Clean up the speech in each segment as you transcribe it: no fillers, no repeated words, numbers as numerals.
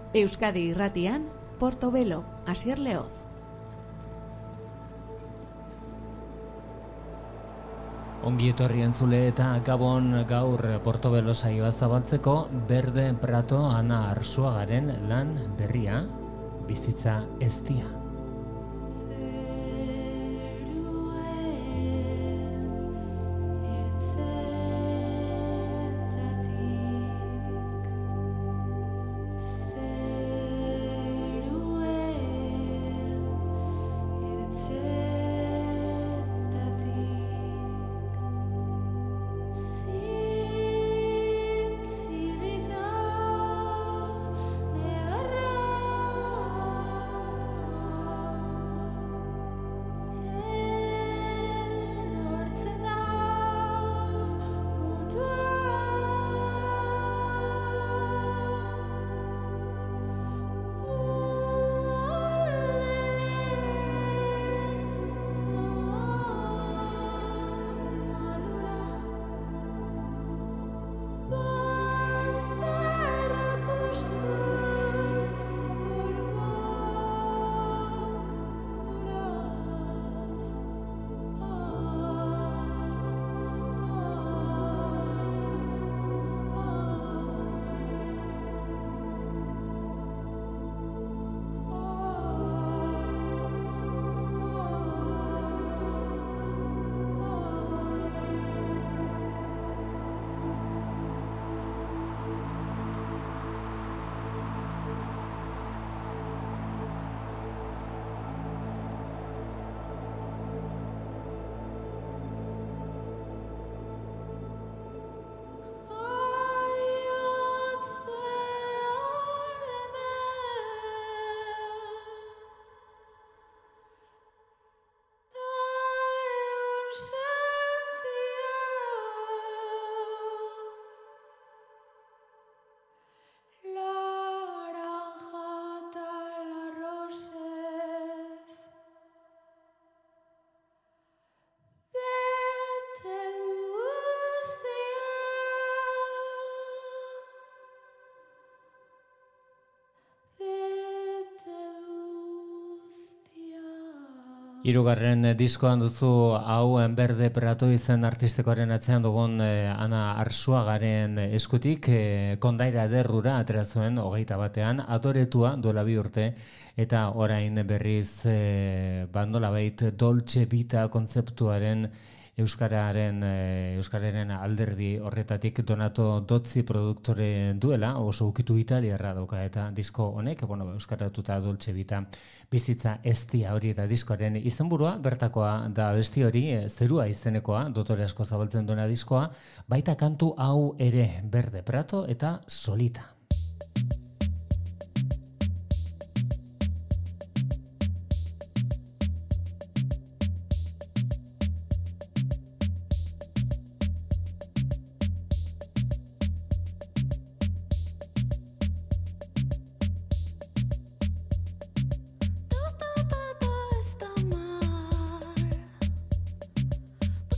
Euskadi Irratian, Portobelo, Asier Leoz. Ongi etorri entzule eta Gabon gaur Portobelo saioa zabaltzeko Berde Prato Ana Arzuagaren lan berria, Bizitza Eztia. Hirugarren diskoan duzu hau Berde Prato izen artistikoaren atzean dugun Ana Arzuagaren eskutik Kondaira Ederrura atera zuen 21ean, Adoretua duela 2 urte eta orain berriz nolabait Dolce Vita kontzeptuaren Euskararen alderdi horretatik Donato Dozzi produktore duela, oso ukitu italiarra dauka eta disko honek, euskaratuta Dolce Vita Bizitza Eztia hori da diskoaren izenburua, bertakoa da abesti hori, Zerua izenekoa, dotore asko zabaltzen duena diskoa, baita kantu hau ere Berde Prato eta Solita.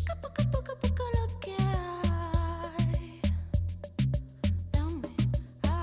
Dame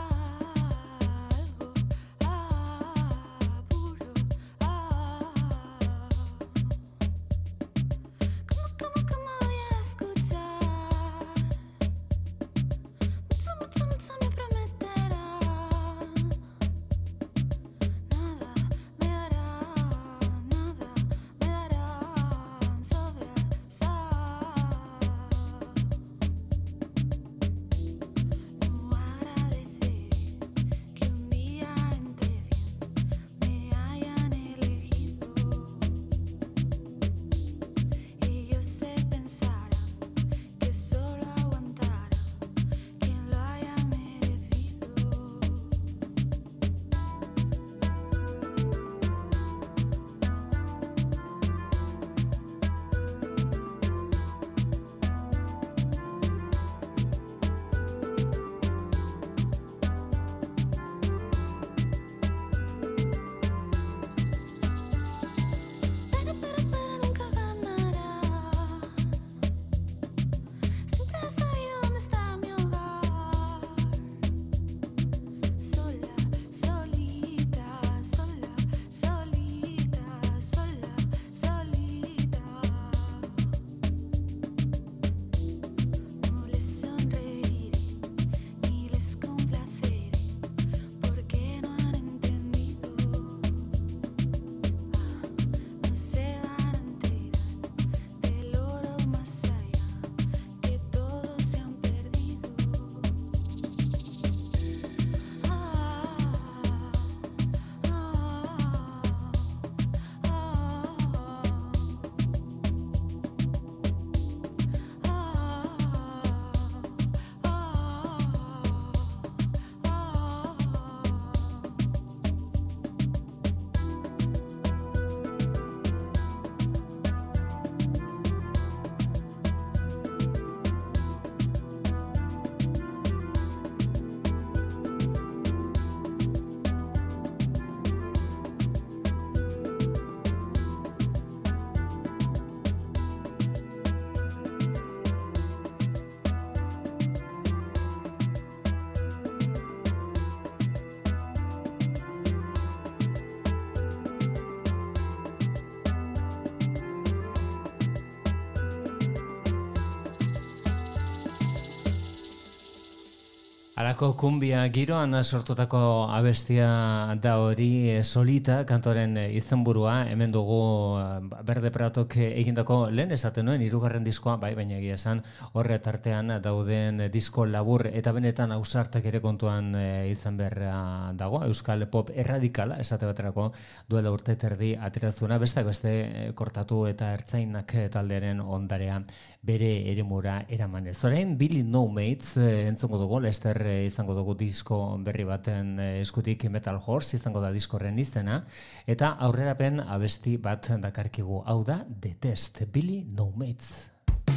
Alako kumbia giroan sortutako abestia da hori Solita kantoren izenburua, hemen dugu Berde Pratok egindako lehen esaten nuen, 3. diskoa, bai, baina egia esan horre tartean dauden disko labur eta benetan ausartak ere kontuan izan beharra dago, euskal pop erradikala, esate baterako duela urte terdi aterazuna, besteak beste kortatu eta ertzainak taldearen ondarea bere eremura eramanez. Orain Billy No Mates entzongo dugu, Lester izango dugu disko berri baten eskutik Metal Horse izango da diskorren izena, eta aurrerapen abesti bat dakarkigu, hau da The Test, Billy No Mates.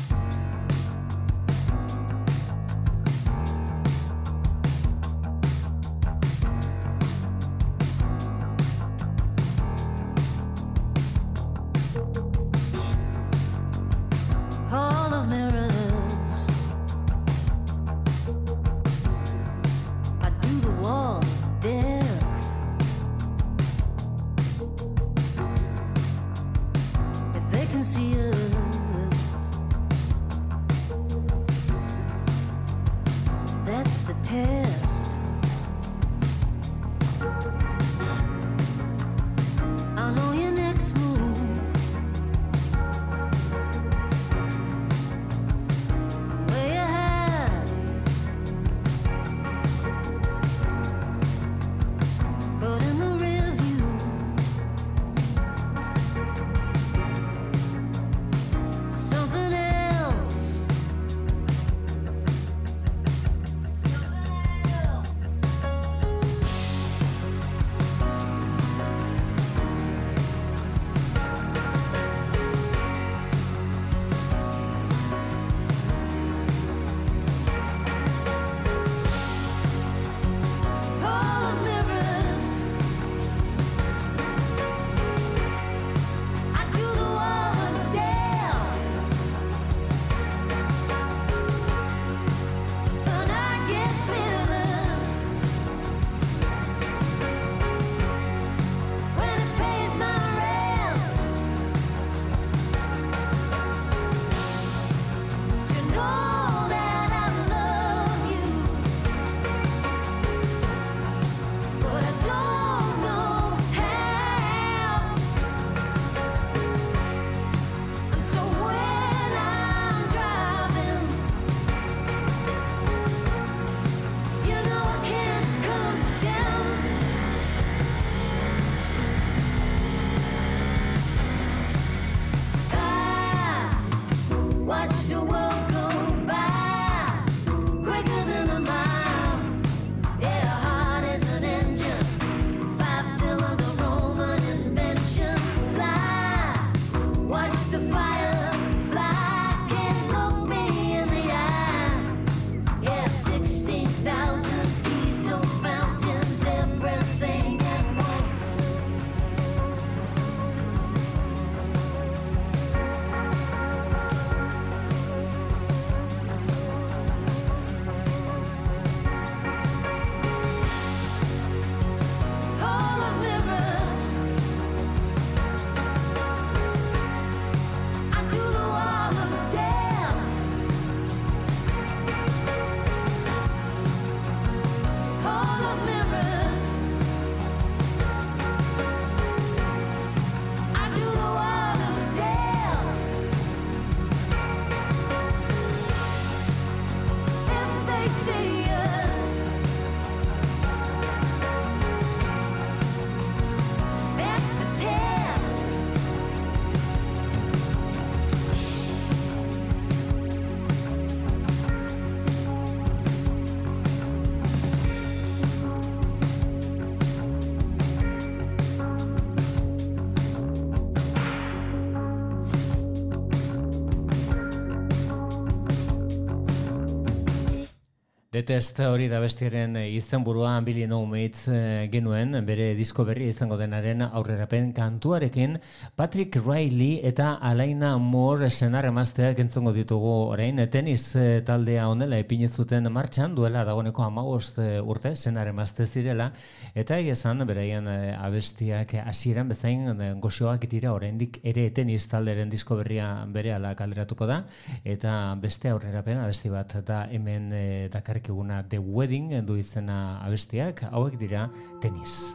The Test hori da bestiaren izenburua Billy No Mates genuen, bere disko berri izango denaren aurrerapen kantuarekin Patrick Riley eta Alaina Moore senar emazteak entzongo ditugu orain. Tenis taldea honela ipini zuten martxan duela dagoeneko 15 urte senar emazte zirela, eta esan beraien abestiak hasieran bezain goxoak dira, oraindik ere tenis talderen disko berria berehala kaleratuko da, eta beste aurrerapen abesti bat da hemen dakarki dakiguna The Wedding du izena abestiak, hauek dira Tenis.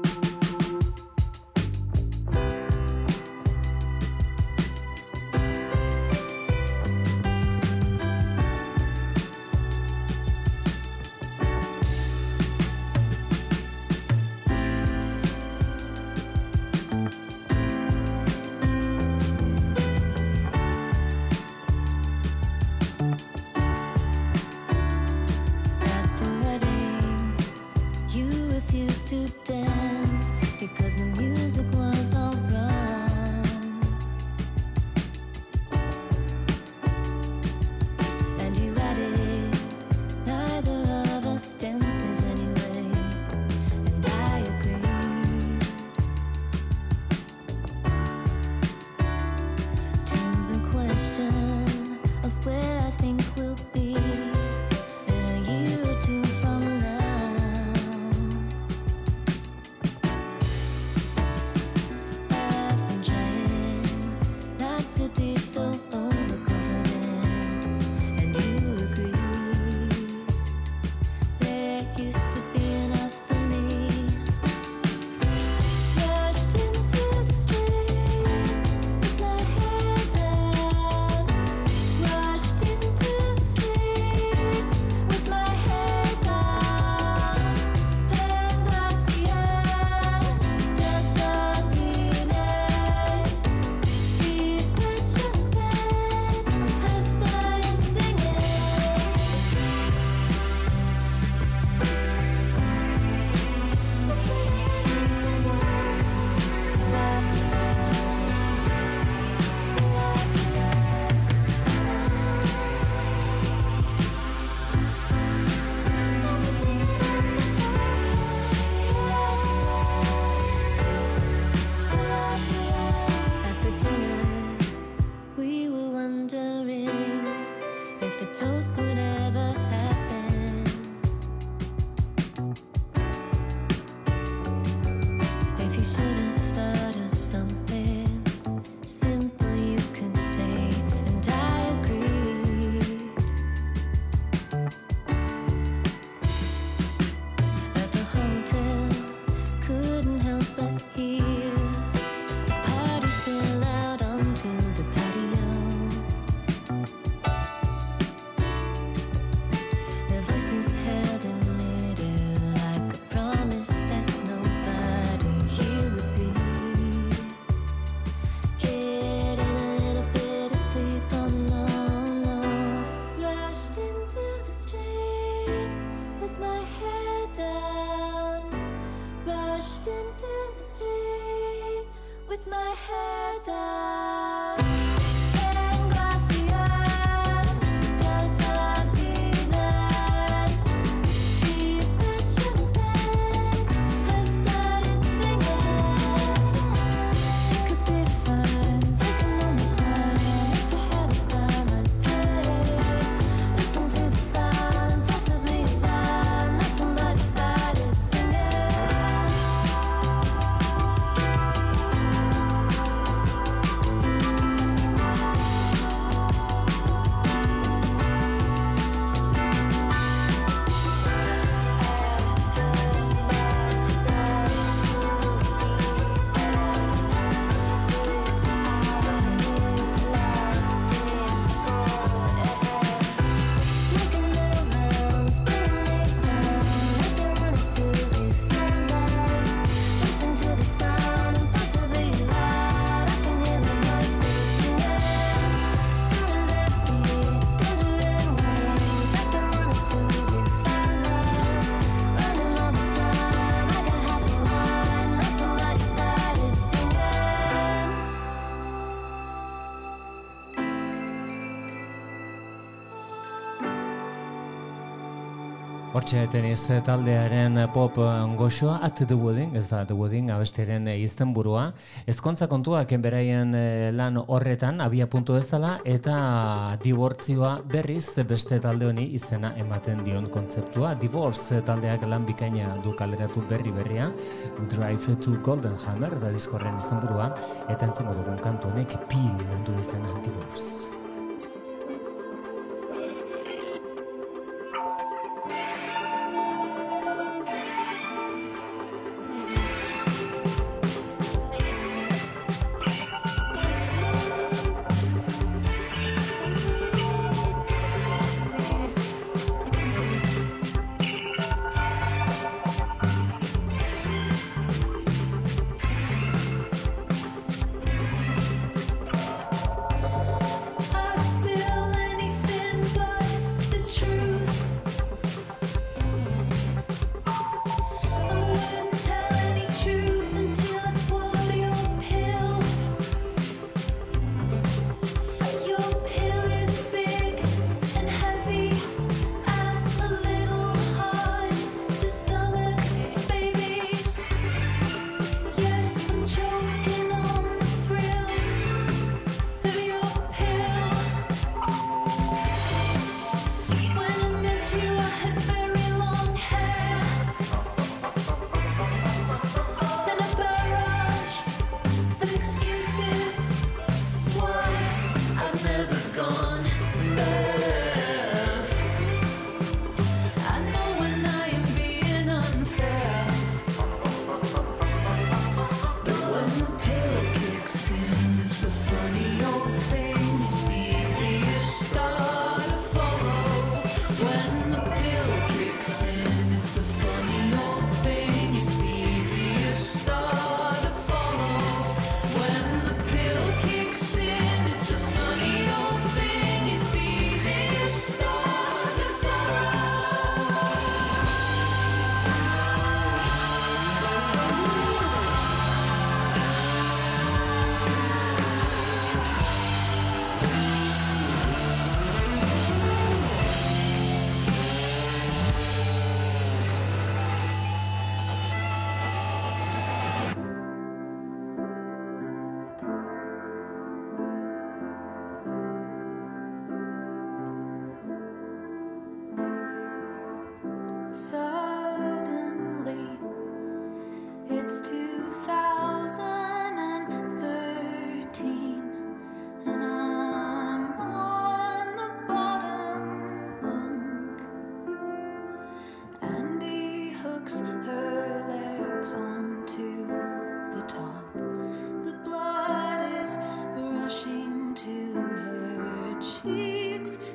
Hortxe Tenis taldearen pop goxoa At The Wedding, ez da The Wedding abestiaren izenburua. Ezkontza kontuak beraien lan horretan abia puntu ezala eta dibortzioa berriz beste talde honi izena ematen dion kontzeptua. Divorce taldeak lan bikaina du kaleratu berria, Drive to Golden Hammer da diskorren izenburua, eta entzungo dugun kantu honek Peel du izena Divorce.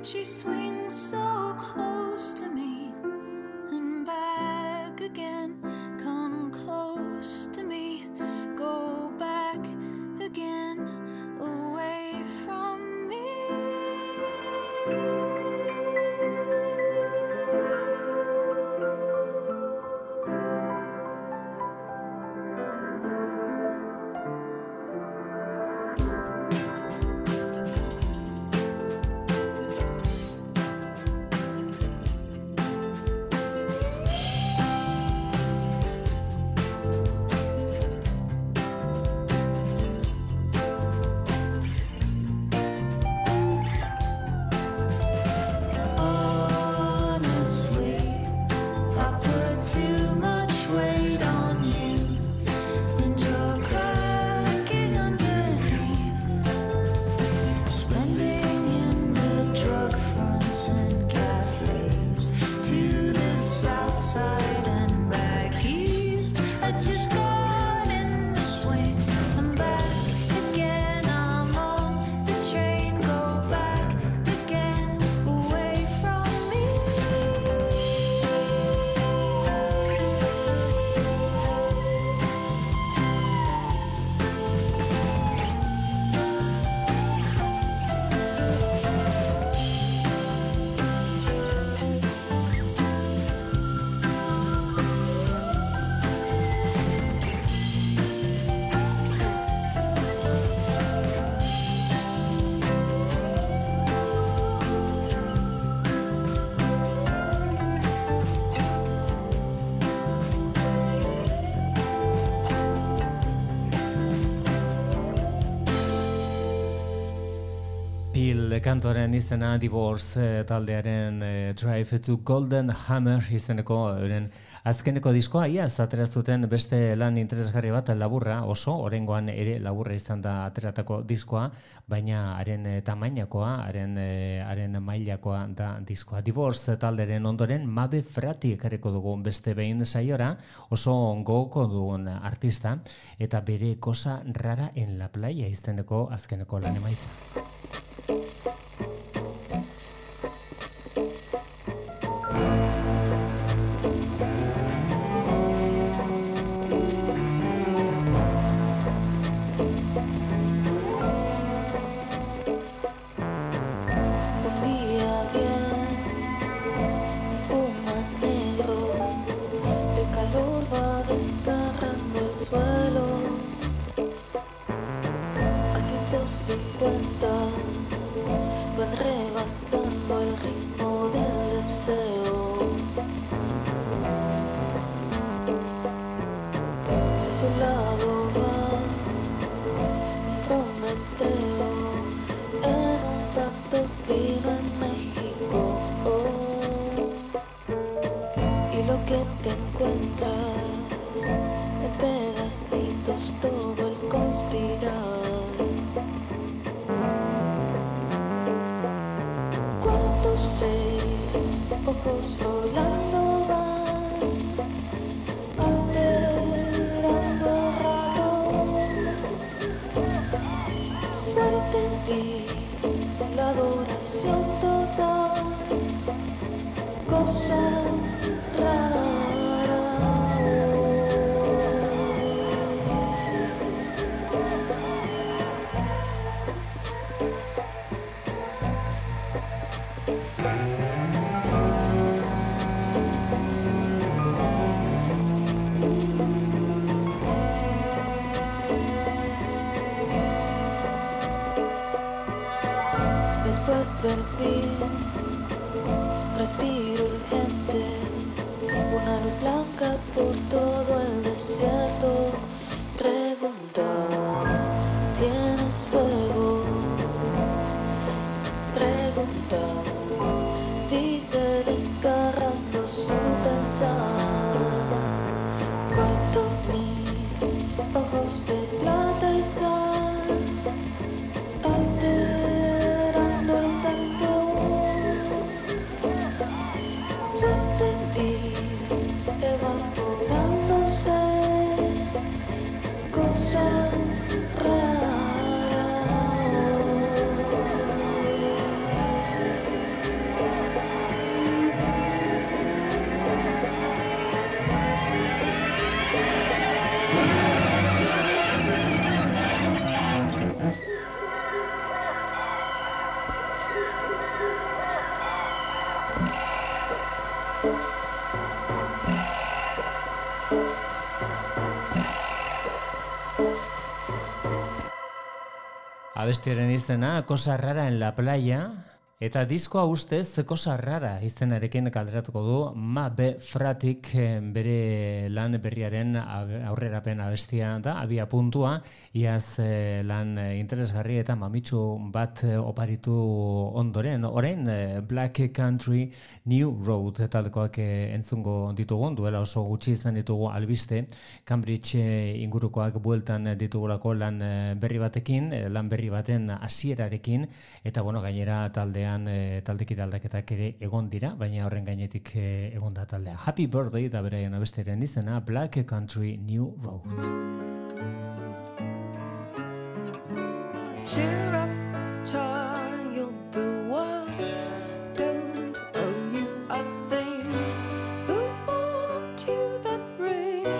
she swings so close to me and back again. Come close to me, go back again, away from me. Kantoren izena Divorce taldearen Drive to Golden Hammer izeneko azkeneko diskoa, iaz atera zuten beste lan interesgarri bat laburra, oso, oraingoan ere laburra izan da ateratako diskoa, baina haren tamainakoa, haren mailakoa da diskoa. Divorce talderen ondoren Mabe Frati ekarriko dugu beste behin saiora, oso gogoko dugun artista, eta bere Cosa Rara en la Playa izeneko azkeneko lan emaitza. Van rebasando el ritmo del deseo. A su lado va un Prometeo en un pacto fino en México. Y lo que te encuentras en pedacitos, todo el conspirar. Ojos rolando van, alterando el rato. Suerte en ti, la adoración total, cosa rara. Después del fin, respiro urgente, una luz blanca por todo el desierto. Pregunta, ¿tienes fuego? Pregunta, dice desgarrando su pensar. Corto mil ojos de plata y sal, alterando el tacto. Suerte vil, evaporándose. Abestiaren izena, Cosa Rara en la Playa, eta diskoa ustez Cosa Rara izenarekin kalderatuko du Mabe Fratik bere lan berriaren aurrerapen abestia da, abia puntua, iaz lan interesgarri eta mamitsu bat oparitu ondoren. Orain Black Country New Road taldekoak entzungo ditugu, duela oso gutxi izan ditugu albiste, Cambridge ingurukoak bueltan ditugulako lan berri batekin, lan berri baten hasierarekin, eta bueno, gainera taldekide aldaketak ere egon dira, baina horren gainetik egon da taldea. Happy Birthday da beraien abestiaren izena, Black Country New Road. Cheer up, child, the world don't owe you a thing. Who bought you that ring?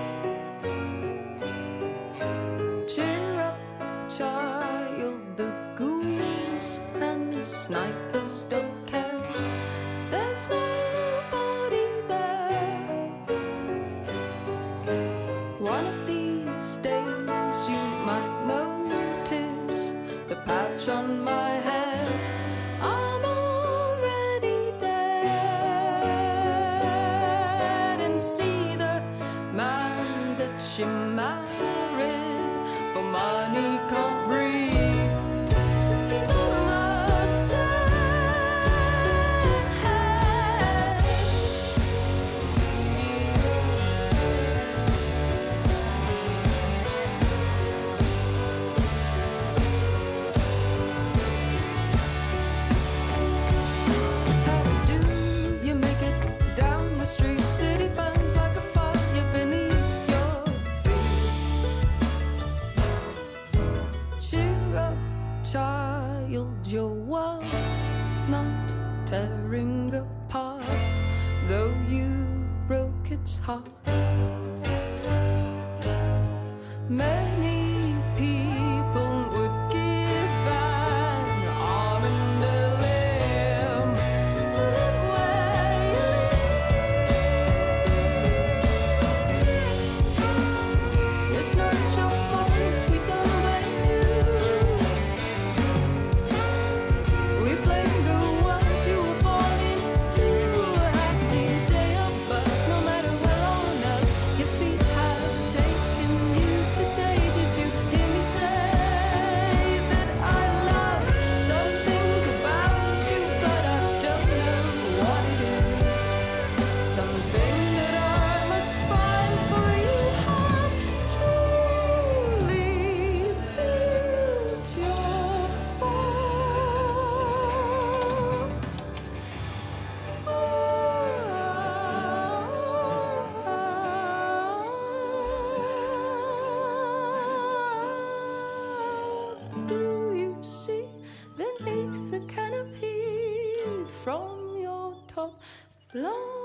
Cheer up, child, the ghouls and snipers don't care. There's nobody there. One of these days you might notice the patch on my head. I'm already dead. And see the man that she married for money can't breathe. He's almost dead. How do you make it down the street? City burns like a fire beneath your feet. Cheer up, child, your world's not tearing apart, though you broke its heart. Many people would give an arm and a limb to live where you live. It's not your fault, we don't blame you. We blame the world you were born into. Happy day of birth, no matter where on earth your feet have taken you today. Did you hear me say that I love something about you, but I don't know what it is? Something that I must find, for you have truly built your fort. Do you see beneath the canopy from your top floor?